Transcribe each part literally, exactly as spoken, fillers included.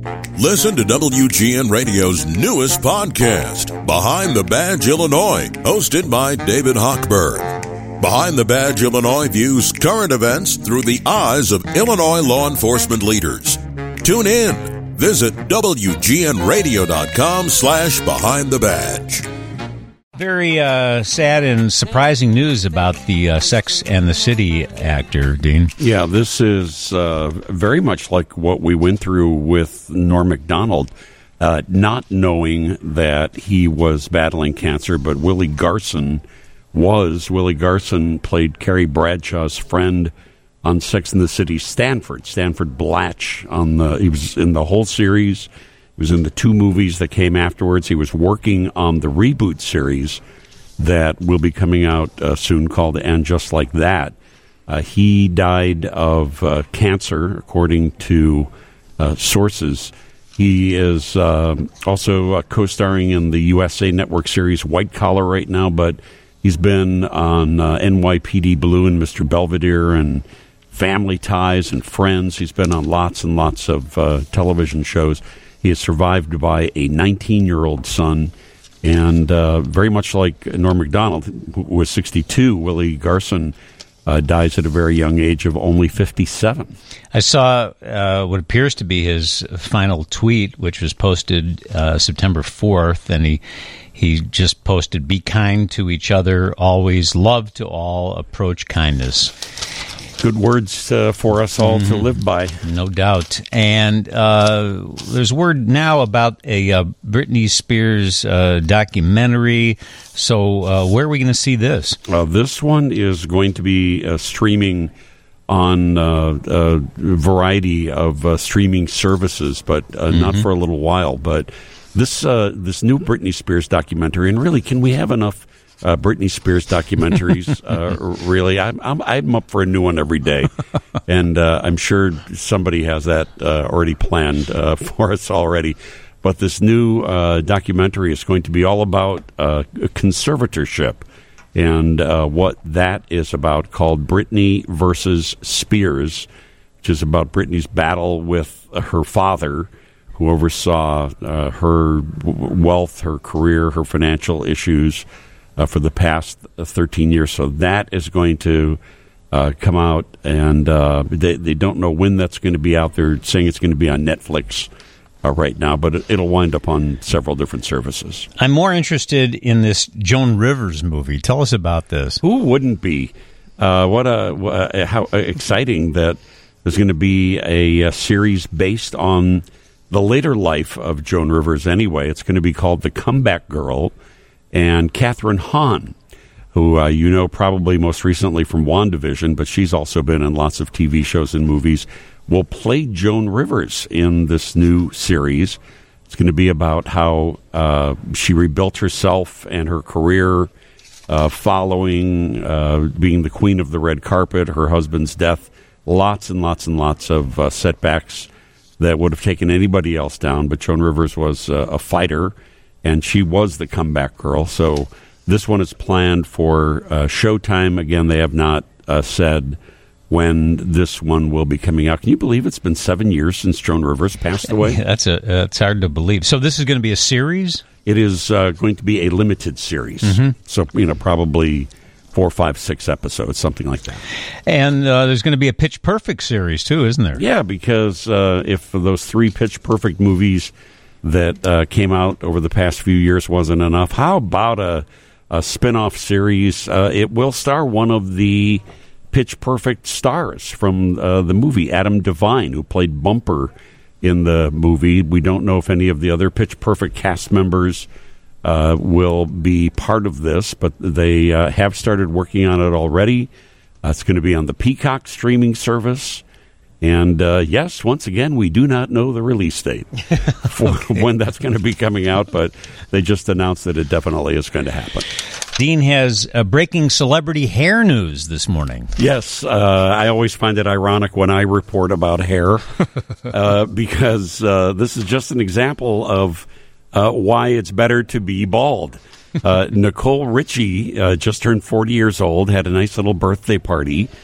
Listen to W G N Radio's newest podcast, Behind the Badge Illinois, hosted by David Hochberg. Behind the Badge Illinois views current events through the eyes of Illinois law enforcement leaders. Tune in. Visit W G N radio dot com slash behind the badge. Very uh, sad and surprising news about the uh, Sex and the City actor, Dean. Yeah, this is uh, very much like what we went through with Norm Macdonald, uh, not knowing that he was battling cancer, but Willie Garson was. Willie Garson played Carrie Bradshaw's friend on Sex and the City, Stanford. Stanford Blatch. On the, he was in the whole series. He was in the two movies that came afterwards. He was working on the reboot series that will be coming out uh, soon called And Just Like That. Uh, he died of uh, cancer, according to uh, sources. He is uh, also uh, co-starring in the U S A Network series White Collar right now, but he's been on uh, N Y P D Blue and Mister Belvedere and Family Ties and Friends. He's been on lots and lots of uh, television shows. He is survived by a nineteen-year-old son, and uh, very much like Norm Macdonald, who was sixty-two, Willie Garson uh, dies at a very young age of only fifty-seven. I saw uh, what appears to be his final tweet, which was posted uh, September fourth, and he he just posted, "Be kind to each other, always, love to all, approach kindness." Good words uh, for us all mm-hmm. to live by. No doubt. And uh, there's word now about a uh, Britney Spears uh, documentary. So uh, where are we going to see this? Uh, this one is going to be uh, streaming on uh, a variety of uh, streaming services, but uh, mm-hmm. not for a little while. But this uh, this new Britney Spears documentary, and really, can we have enough Uh, Britney Spears documentaries? uh, really, I'm, I'm I'm up for a new one every day, and uh, I'm sure somebody has that uh, already planned uh, for us already. But this new uh, documentary is going to be all about uh, conservatorship and uh, what that is about, called Britney versus Spears, which is about Britney's battle with her father, who oversaw uh, her wealth, her career, her financial issues Uh, for the past thirteen years. So that is going to uh, come out, and uh, they, they don't know when that's going to be out. They're saying it's going to be on Netflix uh, right now, but it, it'll wind up on several different services. I'm more interested in this Joan Rivers movie. Tell us about this. Who wouldn't be? Uh, what a, uh, how exciting that there's going to be a, a series based on the later life of Joan Rivers anyway. It's going to be called The Comeback Girl. And Catherine Hahn, who uh, you know probably most recently from WandaVision, but she's also been in lots of T V shows and movies, will play Joan Rivers in this new series. It's going to be about how uh, she rebuilt herself and her career uh, following uh, being the queen of the red carpet, her husband's death, lots and lots and lots of uh, setbacks that would have taken anybody else down. But Joan Rivers was uh, a fighter, and she was the comeback girl. So this one is planned for uh, Showtime. Again, they have not uh, said when this one will be coming out. Can you believe it's been seven years since Joan Rivers passed away? Yeah, that's a that's hard to believe. So this is going to be a series? It is uh, going to be a limited series. Mm-hmm. So, you know, probably four, five, six episodes, something like that. And uh, there's going to be a Pitch Perfect series, too, isn't there? Yeah, because uh, if those three Pitch Perfect movies that uh, came out over the past few years wasn't enough, how about a, a spin-off series? Uh, it will star one of the Pitch Perfect stars from uh, the movie, Adam Devine, who played Bumper in the movie. We don't know if any of the other Pitch Perfect cast members uh, will be part of this, but they uh, have started working on it already. Uh, it's going to be on the Peacock streaming service. And, uh, yes, once again, we do not know the release date for okay. when that's going to be coming out, but they just announced that it definitely is going to happen. Dean has uh, breaking celebrity hair news this morning. Yes, uh, I always find it ironic when I report about hair uh, because uh, this is just an example of uh, why it's better to be bald. Uh, Nicole Richie uh, just turned forty years old, had a nice little birthday party.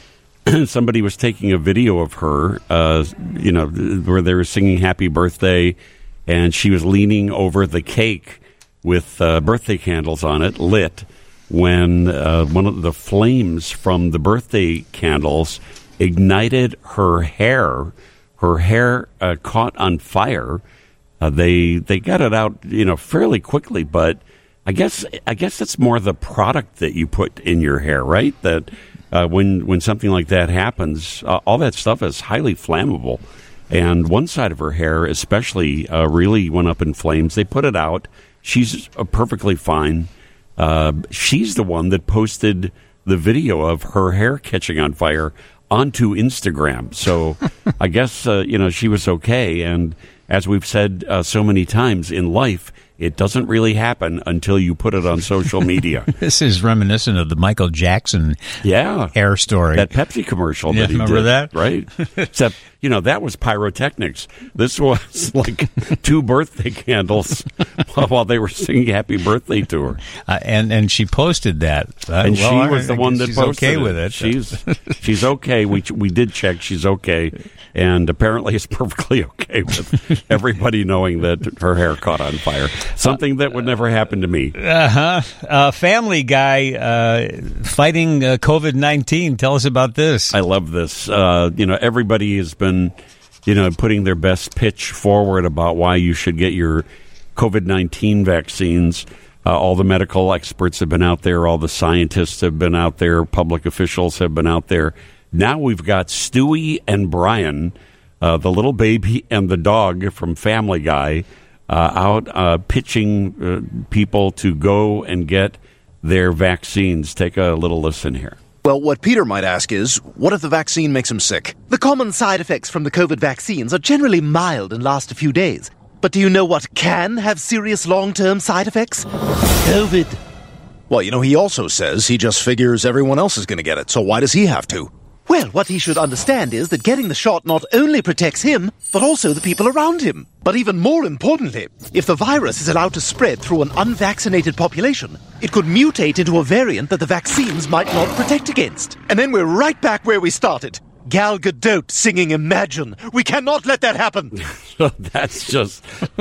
somebody was taking a video of her, uh, you know, where they were singing Happy Birthday, and she was leaning over the cake with uh, birthday candles on it, lit, when uh, one of the flames from the birthday candles ignited her hair. Her hair uh, caught on fire. Uh, they they got it out, you know, fairly quickly, but I guess I guess it's more the product that you put in your hair, right? That uh, when when something like that happens, uh, all that stuff is highly flammable. And one side of her hair, especially, uh, really went up in flames. They put it out. She's uh, perfectly fine. Uh, she's the one that posted the video of her hair catching on fire onto Instagram. So I guess, uh, you know, she was okay. And as we've said uh, so many times in life, it doesn't really happen until you put it on social media. This is reminiscent of the Michael Jackson yeah. hair story. That Pepsi commercial yeah, that he remember did. that? Right? Except, you know, that was pyrotechnics. This was like two birthday candles while they were singing Happy Birthday to her. Uh, and, and she posted that. Uh, and well, she was the one that she's posted okay it. with it. She's, she's okay. We, we did check. She's okay. And apparently it's perfectly okay with everybody knowing that her hair caught on fire. Something that would never happen to me. Uh-huh. Uh, Family Guy uh, fighting uh, COVID nineteen. Tell us about this. I love this. Uh, you know, everybody has been, you know, putting their best pitch forward about why you should get your COVID nineteen vaccines. Uh, all the medical experts have been out there. All the scientists have been out there. Public officials have been out there. Now we've got Stewie and Brian, uh, the little baby and the dog from Family Guy, uh, out uh, pitching uh, people to go and get their vaccines. Take a little listen here. Well, what Peter might ask is, what if the vaccine makes him sick? The common side effects from the COVID vaccines are generally mild and last a few days. But do you know what can have serious long-term side effects? COVID. Well, you know, he also says he just figures everyone else is going to get it, so why does he have to? Well, what he should understand is that getting the shot not only protects him, but also the people around him. But even more importantly, if the virus is allowed to spread through an unvaccinated population, it could mutate into a variant that the vaccines might not protect against. And then we're right back where we started. Gal Gadot singing Imagine. We cannot let that happen. That's just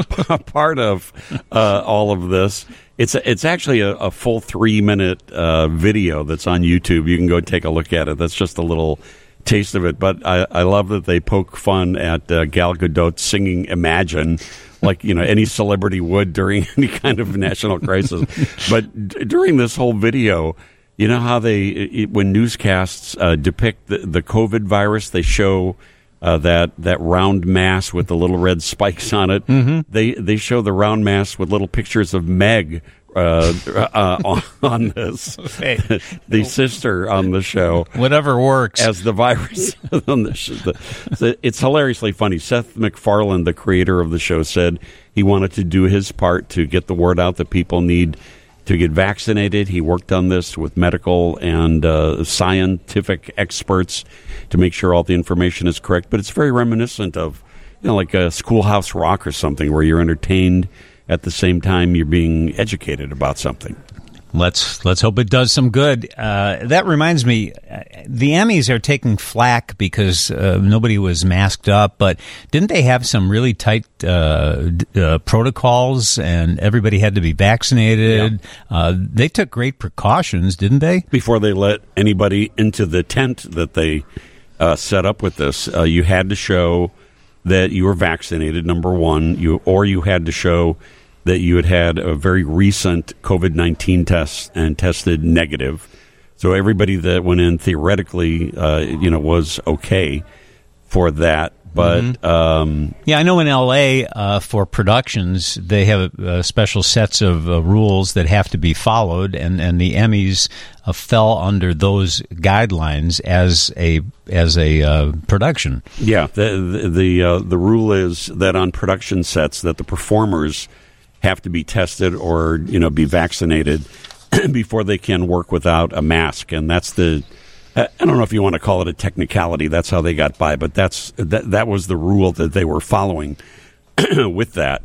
part of uh, all of this. It's a, it's actually a, a full three minute uh, video that's on YouTube. You can go take a look at it. That's just a little taste of it. But I, I love that they poke fun at uh, Gal Gadot singing Imagine, like, you know, any celebrity would during any kind of national crisis. But d- during this whole video, you know how they, it, when newscasts uh, depict the, the COVID virus, they show uh, that that round mass with the little red spikes on it. Mm-hmm. They they show the round mass with little pictures of Meg uh, uh, on, on this, hey. the sister on the show. Whatever works. As the virus on the show. The, it's hilariously funny. Seth MacFarlane, the creator of the show, said he wanted to do his part to get the word out that people need to get vaccinated. He worked on this with medical and uh, scientific experts to make sure all the information is correct. But it's very reminiscent of, you know, like a Schoolhouse Rock or something, where you're entertained at the same time you're being educated about something. Let's let's hope it does some good. Uh, that reminds me, uh, the Emmys are taking flack because uh, nobody was masked up, but didn't they have some really tight uh, uh, protocols and everybody had to be vaccinated? Yeah. Uh, they took great precautions, didn't they? Before they let anybody into the tent that they uh, set up with this, uh, you had to show that you were vaccinated, number one, you or you had to show that you had had a very recent COVID nineteen test and tested negative. So everybody that went in theoretically, uh, you know, was okay for that. But mm-hmm. um, yeah, I know in L A uh, for productions they have uh, special sets of uh, rules that have to be followed, and, and the Emmys uh, fell under those guidelines as a as a uh, production. Yeah, the the the, uh, the rule is that on production sets that the performers have to be tested or, you know, be vaccinated before they can work without a mask. And that's the, I don't know if you want to call it a technicality. That's how they got by. But that's that, that was the rule that they were following with that.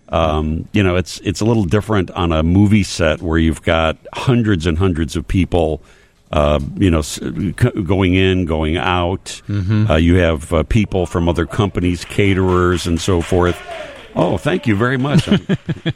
Um, you know, it's it's a little different on a movie set where you've got hundreds and hundreds of people uh, you know, s- c- going in, going out. Mm-hmm. Uh, you have uh, people from other companies, caterers, and so forth. Oh, thank you very much. I'm,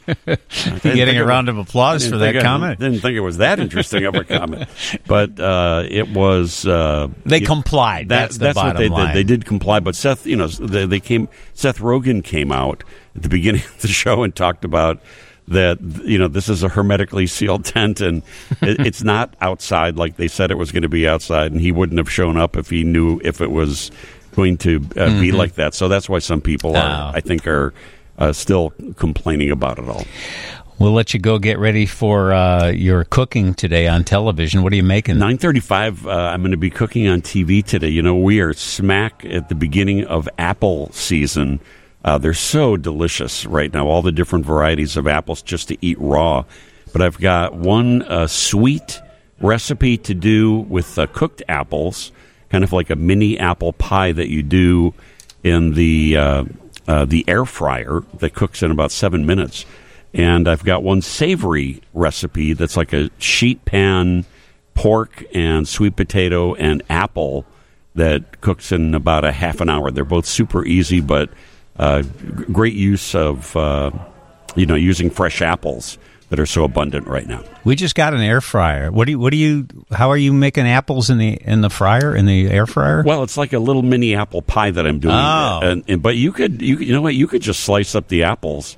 Getting a round of applause for that I, comment. Didn't think it was that interesting of a comment, but uh, it was. Uh, They it, complied. That, that's the that's bottom what they line. did. They did comply, but Seth, you know, they, they came. Seth Rogen came out at the beginning of the show and talked about that. You know, this is a hermetically sealed tent, and it, it's not outside like they said it was going to be outside, and he wouldn't have shown up if he knew if it was going to uh, Mm-hmm. be like that. So that's why some people, are, Oh. I think, are. Uh, still complaining about it all. We'll let you go get ready for uh, your cooking today on television. What are you making? nine thirty-five, uh, I'm going to be cooking on T V today. You know, we are smack at the beginning of apple season. Uh, they're so delicious right now, all the different varieties of apples just to eat raw. But I've got one uh, sweet recipe to do with uh, cooked apples, kind of like a mini apple pie that you do in the... Uh, Uh, the air fryer that cooks in about seven minutes. And I've got one savory recipe that's like a sheet pan pork and sweet potato and apple that cooks in about a half an hour. They're both super easy, but uh, g- great use of, uh, you know, using fresh apples that are so abundant right now. We just got an air fryer. What do you? What do you? How are you making apples in the in the fryer in the air fryer? Well, it's like a little mini apple pie that I'm doing. Oh. And, and but you could you you know what you could just slice up the apples,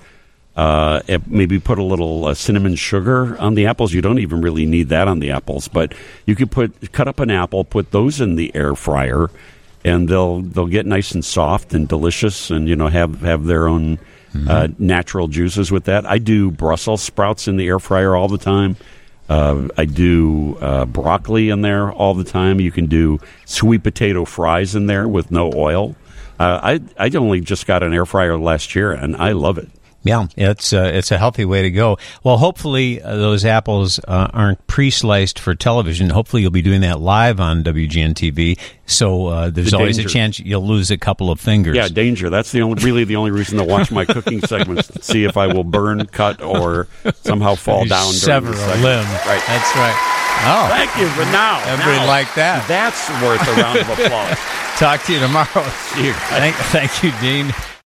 uh, and maybe put a little uh, cinnamon sugar on the apples. You don't even really need that on the apples, but you could put cut up an apple, put those in the air fryer, and they'll they'll get nice and soft and delicious, and you know have have their own. Mm-hmm. Uh, natural juices with that. I do Brussels sprouts in the air fryer all the time. Uh, I do uh, broccoli in there all the time. You can do sweet potato fries in there with no oil. Uh, I I only just got an air fryer last year, and I love it. Yeah, it's uh, it's a healthy way to go. Well, hopefully uh, those apples uh, aren't pre-sliced for television. Hopefully you'll be doing that live on W G N T V. So uh, there's The always danger. a chance you'll lose a couple of fingers. Yeah, danger. That's the only really the only reason to watch my cooking segments to see if I will burn, cut, or somehow fall You down. during sever the a segment. limb. Right. That's right. Oh, Thank you. But now, everybody now, liked that. That's worth a round of applause. Talk to you tomorrow. See you. Thank, thank you, Dean.